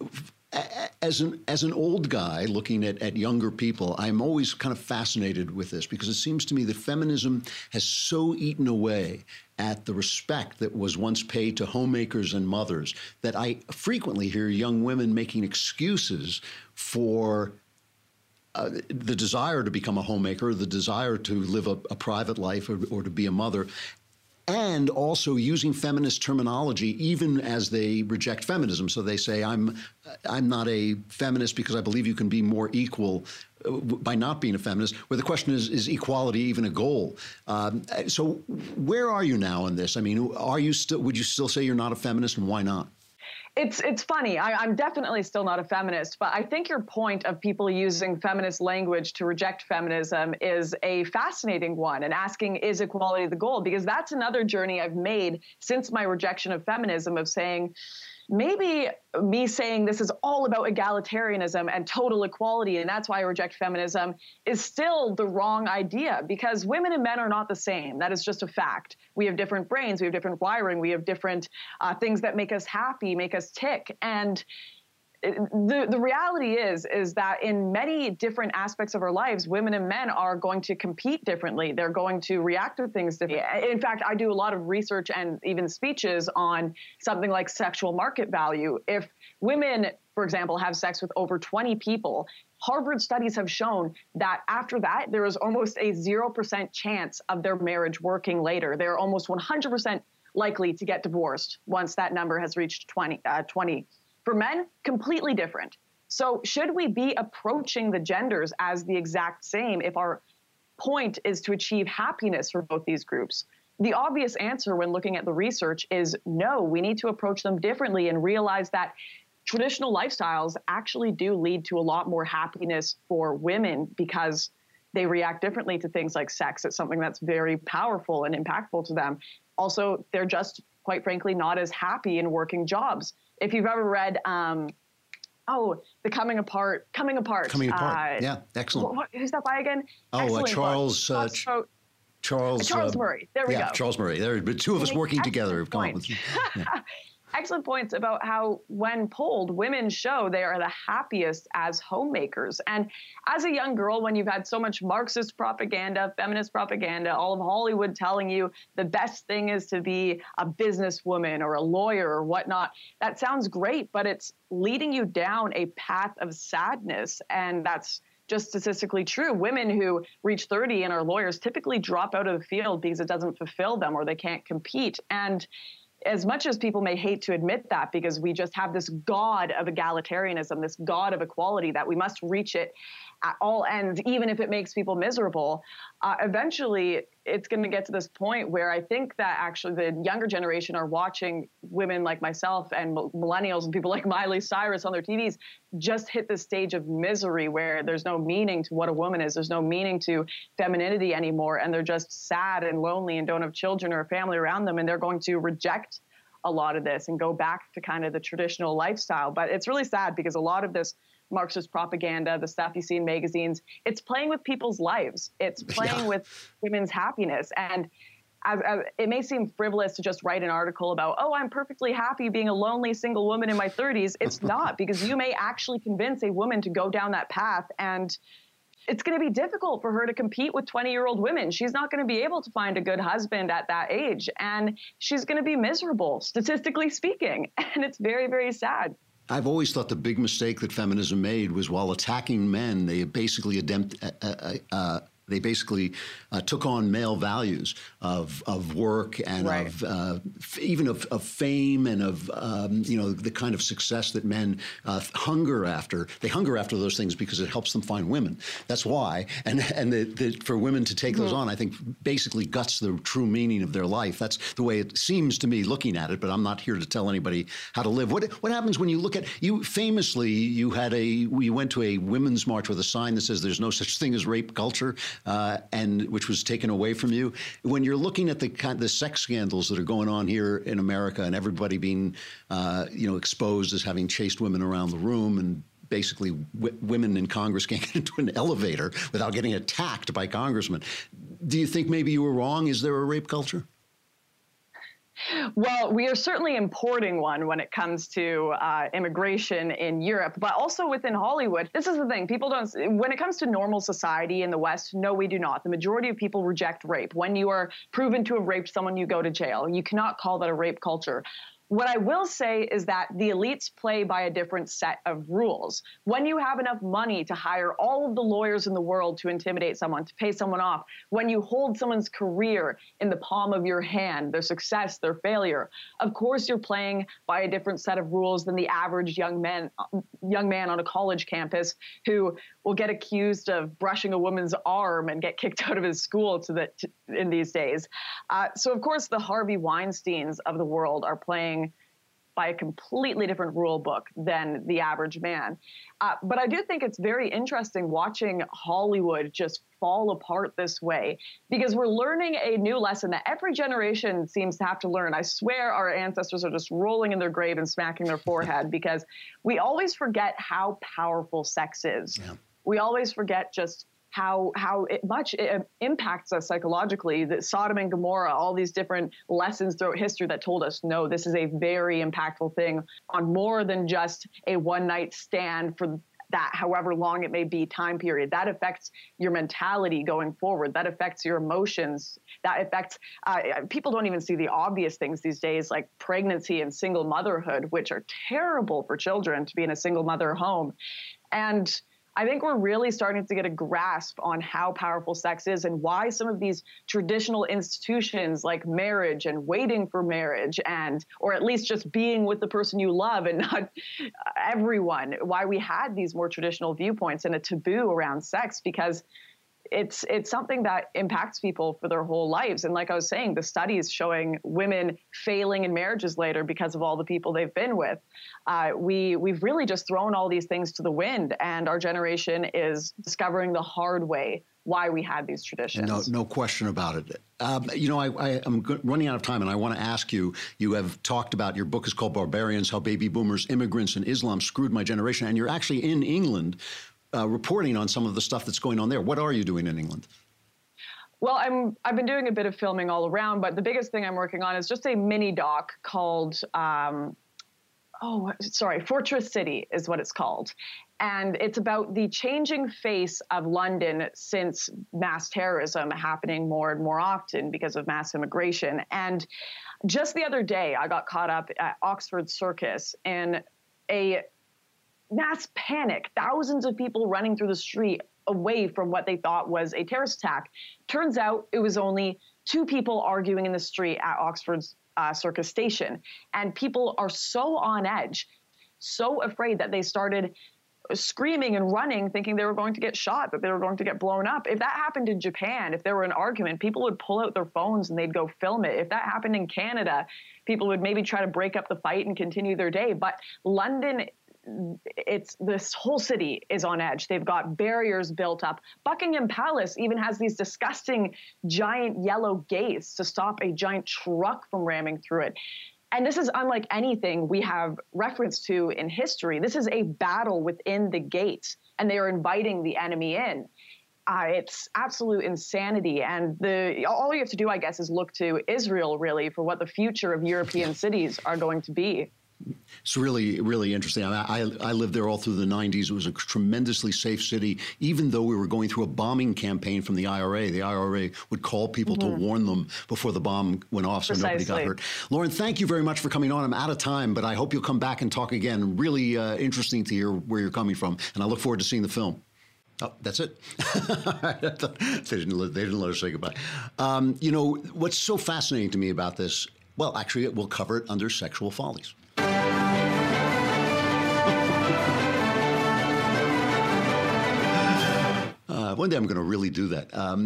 as an as an old guy looking at, at younger people, I'm always kind of fascinated with this because it seems to me that feminism has so eaten away at the respect that was once paid to homemakers and mothers that I frequently hear young women making excuses for uh, the desire to become a homemaker, the desire to live a, a private life or, or to be a mother, and also using feminist terminology even as they reject feminism. So they say, I'm I'm not a feminist because I believe you can be more equal by not being a feminist, where the question is, is equality even a goal? Um, so where are you now in this? I mean, are you still, would you still say you're not a feminist, and why not? It's it's funny. I, I'm definitely still not a feminist, but I think your point of people using feminist language to reject feminism is a fascinating one, and asking, is equality the goal? Because that's another journey I've made since my rejection of feminism, of saying, maybe me saying this is all about egalitarianism and total equality, and that's why I reject feminism, is still the wrong idea, because women and men are not the same. That is just a fact. We have different brains, we have different wiring, we have different uh, things that make us happy, make us tick. And the, the reality is, is that in many different aspects of our lives, women and men are going to compete differently. They're going to react to things differently. In fact, I do a lot of research and even speeches on something like sexual market value. If women, for example, have sex with over twenty people, Harvard studies have shown that after that, there is almost a zero percent chance of their marriage working later. They're almost one hundred percent likely to get divorced once that number has reached twenty. Uh, twenty. For men, completely different. So should we be approaching the genders as the exact same if our point is to achieve happiness for both these groups? The obvious answer when looking at the research is no. We need to approach them differently and realize that traditional lifestyles actually do lead to a lot more happiness for women because they react differently to things like sex. It's something that's very powerful and impactful to them. Also, they're just, quite frankly, not as happy in working jobs. If you've ever read, um, oh, The Coming Apart, Coming Apart. Coming Apart, uh, yeah, excellent. What, who's that by again? Oh, uh, Charles, uh, Ch Charles, Charles uh, Murray, there we yeah, go. Charles Murray, there, but two of us working together have come up with, yeah. Excellent points about how, when polled, women show they are the happiest as homemakers. And as a young girl, when you've had so much Marxist propaganda, feminist propaganda, all of Hollywood telling you the best thing is to be a businesswoman or a lawyer or whatnot, that sounds great, but it's leading you down a path of sadness. And that's just statistically true. Women who reach thirty and are lawyers typically drop out of the field because it doesn't fulfill them or they can't compete. And as much as people may hate to admit that, because we just have this god of egalitarianism, this god of equality, that we must reach it at all ends, even if it makes people miserable, uh, eventually it's going to get to this point where I think that actually the younger generation are watching women like myself and millennials and people like Miley Cyrus on their T Vs just hit this stage of misery where there's no meaning to what a woman is. There's no meaning to femininity anymore. And they're just sad and lonely and don't have children or a family around them. And they're going to reject a lot of this and go back to kind of the traditional lifestyle. But it's really sad because a lot of this Marxist propaganda, the stuff you see in magazines, it's playing with people's lives. It's playing yeah. with women's happiness. And as, as, it may seem frivolous to just write an article about, oh, I'm perfectly happy being a lonely single woman in my thirties. It's not, because you may actually convince a woman to go down that path, and it's going to be difficult for her to compete with twenty-year-old women. She's not going to be able to find a good husband at that age, and she's going to be miserable, statistically speaking. And it's very, very sad. I've always thought the big mistake that feminism made was, while attacking men, they basically attempt, uh, uh, uh, They basically uh, took on male values of of work and Right. of uh, f- even of, of fame and of um, you know the kind of success that men uh, hunger after. They hunger after those things because it helps them find women. That's why. And and the, the, for women to take those Mm-hmm. on, I think basically guts the true meaning of their life. That's the way it seems to me looking at it. But I'm not here to tell anybody how to live. What what happens when you look at you? Famously, you had a you went to a women's march with a sign that says "There's no such thing as rape culture," uh, and which was taken away from you. When you're looking at the kind the sex scandals that are going on here in America, and everybody being uh, you know exposed as having chased women around the room, and basically w- women in Congress can't get into an elevator without getting attacked by congressmen. Do you think maybe you were wrong? Is there a rape culture? Well, we are certainly importing one when it comes to uh, immigration in Europe, but also within Hollywood. This is the thing. People don't, when it comes to normal society in the West, no, we do not. The majority of people reject rape. When you are proven to have raped someone, you go to jail. You cannot call that a rape culture. What I will say is that the elites play by a different set of rules. When you have enough money to hire all of the lawyers in the world to intimidate someone, to pay someone off, when you hold someone's career in the palm of your hand, their success, their failure, of course you're playing by a different set of rules than the average young man, young man on a college campus who will get accused of brushing a woman's arm and get kicked out of his school to the, to, in these days. Uh, so, of course, the Harvey Weinsteins of the world are playing by a completely different rule book than the average man. Uh, but I do think it's very interesting watching Hollywood just fall apart this way, because we're learning a new lesson that every generation seems to have to learn. I swear our ancestors are just rolling in their grave and smacking their forehead because we always forget how powerful sex is. Yeah. We always forget just how how it, much it impacts us psychologically. That Sodom and Gomorrah, all these different lessons throughout history that told us, no, this is a very impactful thing on more than just a one-night stand for that however long it may be time period. That affects your mentality going forward. That affects your emotions. That affects, uh, people don't even see the obvious things these days, like pregnancy and single motherhood, which are terrible for children to be in a single mother home. And I think we're really starting to get a grasp on how powerful sex is and why some of these traditional institutions like marriage and waiting for marriage and, or at least just being with the person you love and not everyone, why we had these more traditional viewpoints and a taboo around sex, because it's it's something that impacts people for their whole lives. And like I was saying, the studies showing women failing in marriages later because of all the people they've been with. Uh, we, we've really just thrown all these things to the wind, and our generation is discovering the hard way why we had these traditions. No, no question about it. Um, you know, I, I, I'm running out of time, and I want to ask you, you have talked about, your book is called Barbarians, How Baby Boomers, Immigrants, and Islam Screwed My Generation, and you're actually in England uh, reporting on some of the stuff that's going on there. What are you doing in England? Well, I'm, I've been doing a bit of filming all around, but the biggest thing I'm working on is just a mini doc called, um, oh, sorry, Fortress City is what it's called. And it's about the changing face of London since mass terrorism happening more and more often because of mass immigration. And just the other day, I got caught up at Oxford Circus in a mass panic, thousands of people running through the street away from what they thought was a terrorist attack. Turns out it was only two people arguing in the street at Oxford's uh, Circus station. And people are so on edge, so afraid that they started screaming and running, thinking they were going to get shot, that they were going to get blown up. If that happened in Japan, if there were an argument, people would pull out their phones and they'd go film it. If that happened in Canada, people would maybe try to break up the fight and continue their day. But London, it's this whole city is on edge. They've got barriers built up. Buckingham Palace even has these disgusting giant yellow gates to stop a giant truck from ramming through it. And this is unlike anything we have reference to in history. This is a battle within the gates, and they are inviting the enemy in. Uh, it's absolute insanity. And the all you have to do, I guess, is look to Israel, really, for what the future of European cities are going to be. It's really, really interesting. I, I, I lived there all through the nineties. It was a tremendously safe city, even though we were going through a bombing campaign from the I R A. The I R A would call people mm-hmm. to warn them before the bomb went off so Precisely. Nobody got hurt. Lauren, thank you very much for coming on. I'm out of time, but I hope you'll come back and talk again. Really uh, interesting to hear where you're coming from, and I look forward to seeing the film. Oh, that's it. they, didn't let, they didn't let us say goodbye. Um, you know, what's so fascinating to me about this, well, actually, we'll cover it under Sexual Follies. Uh, one day I'm going to really do that. Um,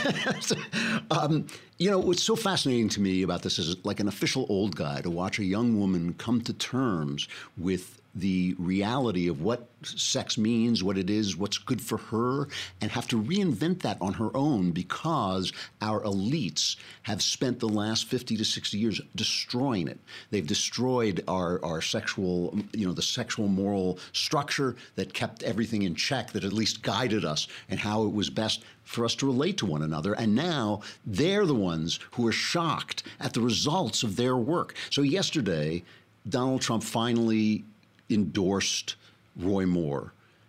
um, you know, what's so fascinating to me about this is like an official old guy to watch a young woman come to terms with the reality of what sex means, what it is, what's good for her, and have to reinvent that on her own because our elites have spent the last fifty to sixty years destroying it. They've destroyed our, our sexual, you know, the sexual moral structure that kept everything in check, that at least guided us and how it was best for us to relate to one another. And now they're the ones who are shocked at the results of their work. So yesterday, Donald Trump finally endorsed Roy Moore.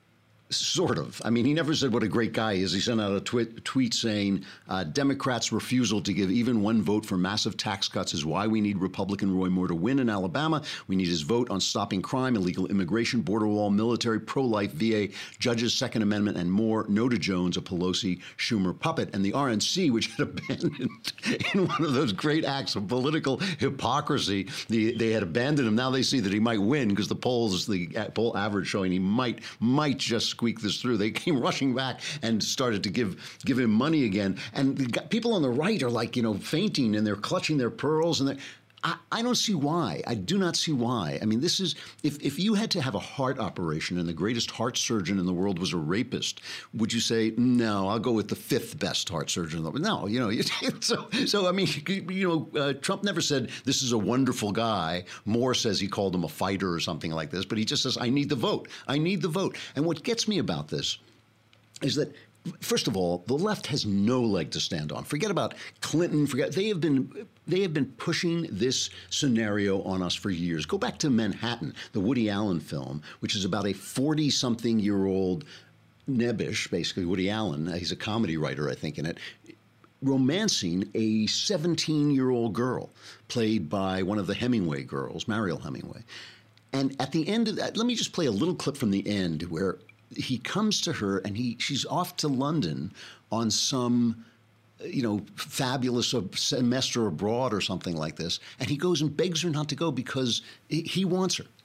Sort of. I mean, he never said what a great guy he is. He sent out a twi- tweet saying, uh, Democrats' refusal to give even one vote for massive tax cuts is why we need Republican Roy Moore to win in Alabama. We need his vote on stopping crime, illegal immigration, border wall, military, pro-life, V A, judges, Second Amendment, and more. No to Jones, a Pelosi Schumer puppet. And the R N C, which had abandoned in one of those great acts of political hypocrisy, the, they had abandoned him. Now they see that he might win because the polls, the poll average showing he might, might just squeak this through. They came rushing back and started to give give him money again. And the people on the right are like, you know, fainting and they're clutching their pearls. And I, I don't see why. I do not see why. I mean, this is, if, if you had to have a heart operation and the greatest heart surgeon in the world was a rapist, would you say, no, I'll go with the fifth best heart surgeon in the world? No, you know, so, so I mean, you know, uh, Trump never said this is a wonderful guy. Moore says he called him a fighter or something like this, but he just says, I need the vote. I need the vote. And what gets me about this is that, first of all, the left has no leg to stand on. Forget about Clinton. Forget they have been they have been pushing this scenario on us for years. Go back to Manhattan, the Woody Allen film, which is about a forty-something-year-old nebbish, basically Woody Allen. He's a comedy writer, I think, in it, romancing a seventeen-year-old girl played by one of the Hemingway girls, Mariel Hemingway. And at the end of that, let me just play a little clip from the end where he comes to her and he she's off to London on some, you know, fabulous semester abroad or something like this. And he goes and begs her not to go because he wants her.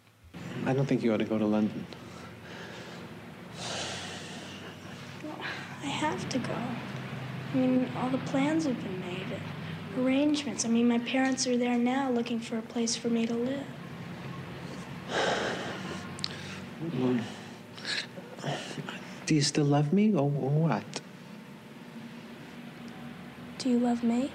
I don't think you ought to go to London. I have to go. I mean, all the plans have been made, arrangements. I mean, my parents are there now looking for a place for me to live. Well, do you still love me, or, or what? Do you love me?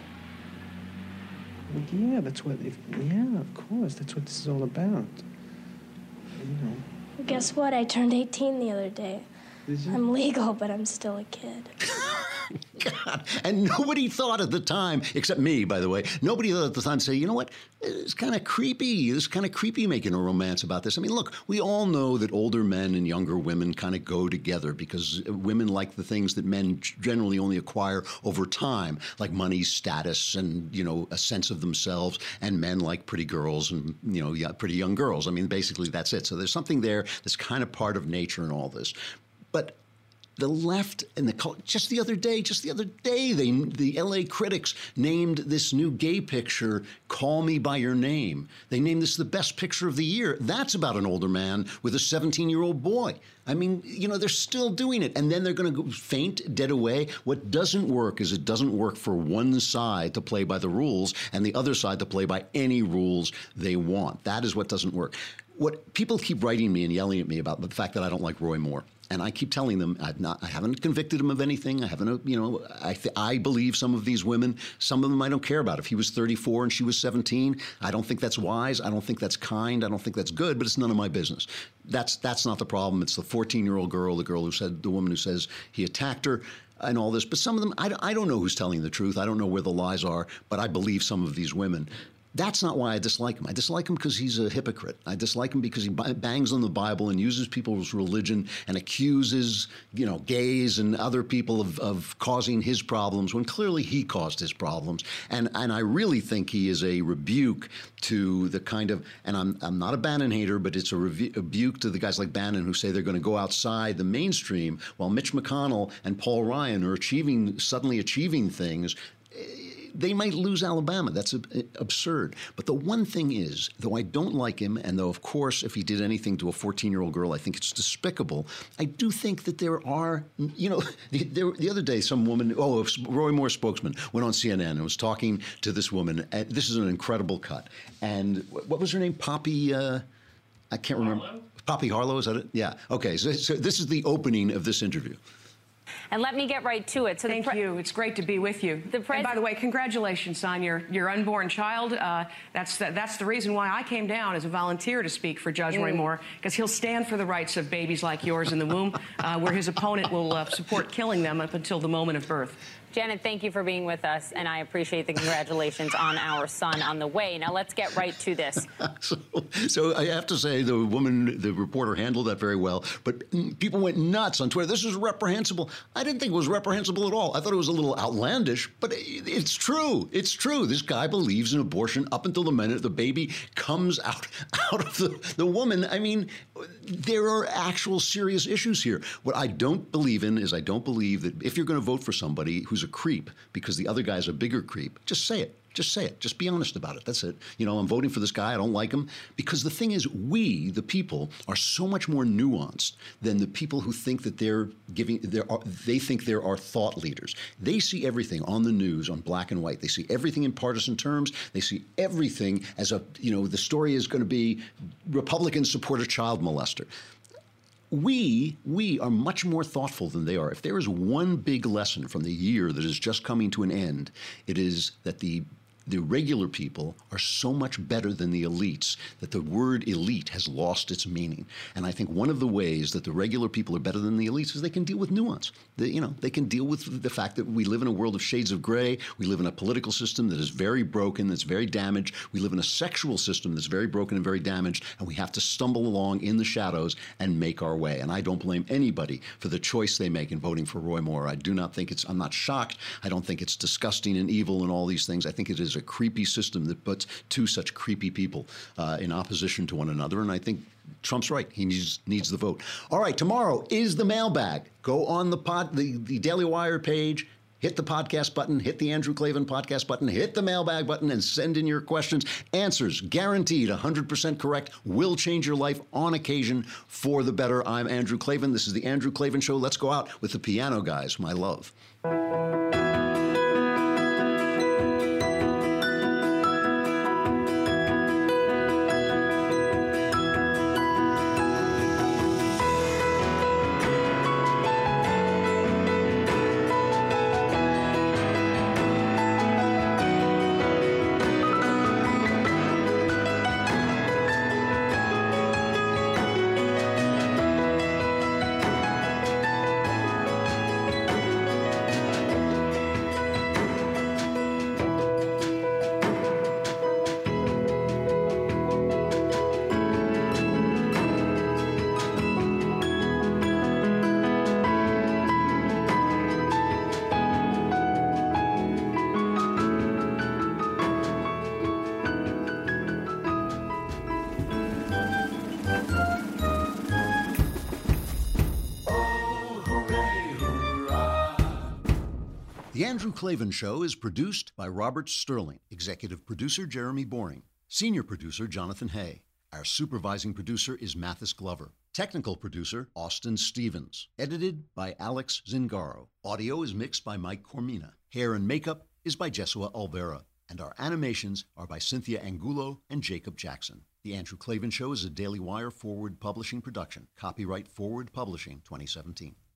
Yeah, that's what. If, yeah, of course, that's what this is all about. You know. Well, guess what? I turned eighteen the other day. Did you? I'm legal, but I'm still a kid. God. And nobody thought at the time, except me, by the way, nobody thought at the time to say, you know what, it's kind of creepy. It's kind of creepy making a romance about this. I mean, look, we all know that older men and younger women kind of go together because women like the things that men generally only acquire over time, like money, status, and, you know, a sense of themselves, and men like pretty girls and, you know, pretty young girls. I mean, basically that's it. So there's something there that's kind of part of nature in all this. But the left and the just the other day, just the other day, they the L A critics named this new gay picture "Call Me by Your Name." They named this the best picture of the year. That's about an older man with a seventeen-year-old boy. I mean, you know, they're still doing it, and then they're going to go faint, dead away. What doesn't work is it doesn't work for one side to play by the rules and the other side to play by any rules they want. That is what doesn't work. What people keep writing me and yelling at me about the fact that I don't like Roy Moore. And I keep telling them I've not, I haven't convicted him of anything. I haven't, you know, I, th- I believe some of these women, some of them I don't care about. If he was thirty-four and she was seventeen, I don't think that's wise. I don't think that's kind. I don't think that's good, but it's none of my business. That's that's not the problem. It's the fourteen-year-old girl, the girl who said, the woman who says he attacked her and all this. But some of them, I, I don't know who's telling the truth. I don't know where the lies are, but I believe some of these women. That's not why I dislike him. I dislike him because he's a hypocrite. I dislike him because he bangs on the Bible and uses people's religion and accuses, you know, gays and other people of, of causing his problems when clearly he caused his problems. And and I really think he is a rebuke to the kind of, and I'm I'm not a Bannon hater, but it's a rebu- rebuke to the guys like Bannon who say they're going to go outside the mainstream while Mitch McConnell and Paul Ryan are achieving, suddenly achieving things. They might lose Alabama. That's absurd. But the one thing is, though I don't like him, and though, of course, if he did anything to a fourteen-year-old girl, I think it's despicable, I do think that there are, you know, there, the other day some woman, oh, Roy Moore's spokesman, went on C N N and was talking to this woman. And this is an incredible cut. And what was her name? Poppy, uh, I can't remember. Harlow? Poppy Harlow, is that it? Yeah. Okay, so, so this is the opening of this interview. And let me get right to it. So Thank you. It's great to be with you. The and by the way, congratulations on your, your unborn child. Uh, that's, the, that's the reason why I came down as a volunteer to speak for Judge mm. Roy Moore, because he'll stand for the rights of babies like yours in the womb, uh, where his opponent will uh, support killing them up until the moment of birth. Janet, thank you for being with us, and I appreciate the congratulations on our son on the way. Now, let's get right to this. so, so I have to say the woman, the reporter, handled that very well, but people went nuts on Twitter. This is reprehensible. I didn't think it was reprehensible at all. I thought it was a little outlandish, but it's true. It's true. This guy believes in abortion up until the minute the baby comes out, out of the, the woman. I mean, there are actual serious issues here. What I don't believe in is I don't believe that if you're going to vote for somebody who's a creep because the other guy's a bigger creep, just say it. Just say it. Just be honest about it. That's it. You know, I'm voting for this guy. I don't like him. Because the thing is, we, the people, are so much more nuanced than the people who think that they're giving, there are, they think there are thought leaders. They see everything on the news, on black and white. They see everything in partisan terms. They see everything as a, you know, the story is going to be Republicans support a child molester. We, we are much more thoughtful than they are. If there is one big lesson from the year that is just coming to an end, it is that the the regular people are so much better than the elites that the word elite has lost its meaning. And I think one of the ways that the regular people are better than the elites is they can deal with nuance. They, you know, they can deal with the fact that we live in a world of shades of gray. We live in a political system that is very broken, that's very damaged. We live in a sexual system that's very broken and very damaged, and we have to stumble along in the shadows and make our way. And I don't blame anybody for the choice they make in voting for Roy Moore. I do not think it's, I'm not shocked. I don't think it's disgusting and evil and all these things. I think it is a creepy system that puts two such creepy people uh, in opposition to one another. And I think Trump's right. He needs needs the vote. All right, tomorrow is the mailbag. Go on the pod, the, the Daily Wire page, hit the podcast button, hit the Andrew Klavan podcast button, hit the mailbag button, and send in your questions. Answers guaranteed, one hundred percent correct, will change your life on occasion for the better. I'm Andrew Klavan. This is the Andrew Klavan Show. Let's go out with the Piano Guys, my love. The Andrew Klavan Show is produced by Robert Sterling, executive producer Jeremy Boring, senior producer Jonathan Hay. Our supervising producer is Mathis Glover. Technical producer Austin Stevens. Edited by Alex Zingaro. Audio is mixed by Mike Cormina. Hair and makeup is by Jesua Alvera. And our animations are by Cynthia Angulo and Jacob Jackson. The Andrew Klavan Show is a Daily Wire Forward Publishing production. Copyright Forward Publishing twenty seventeen.